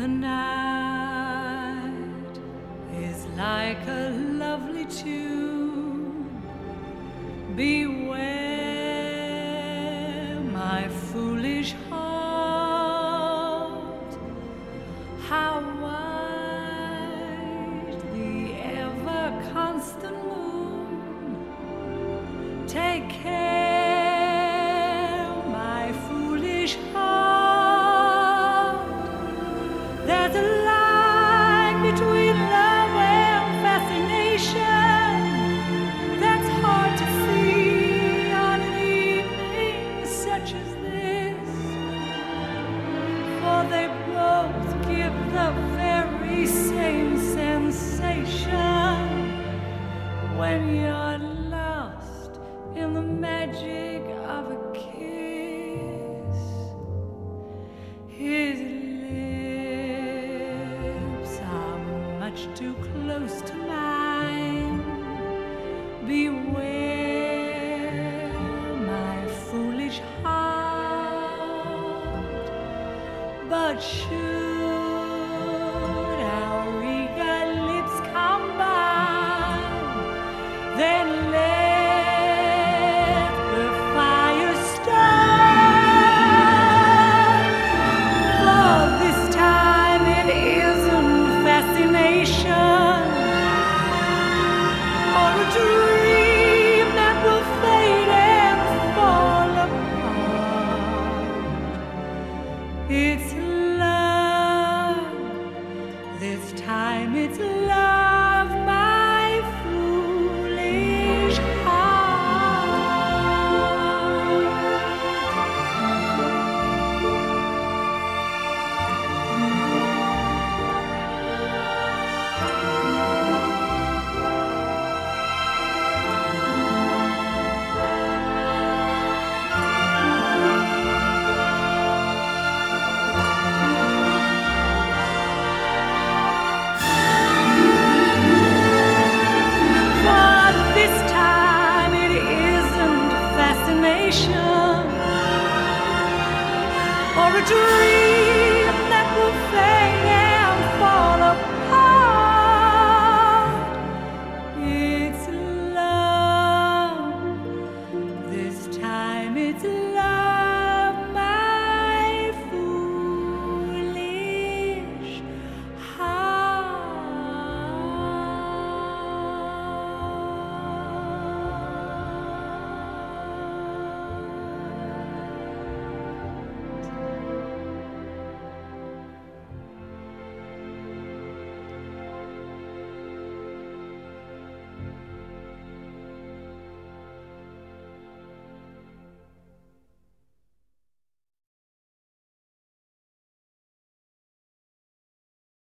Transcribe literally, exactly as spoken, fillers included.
The night is like a lovely tune. Beware, my foolish heart, how wide the ever-constant moon. Take care, my foolish heart. There's a line between love and fascination that's hard to see on an evening such as this, for they both give the very same sensation when you're lost in the magic of a kiss. His lips are much too close to mine. Beware, my foolish heart. But should our eager lips combine, then let the fire start. For this time it isn't fascination or a dream that will fade and fall apart. It's love. This time it's love, my foolish But this time it isn't fascination or a dream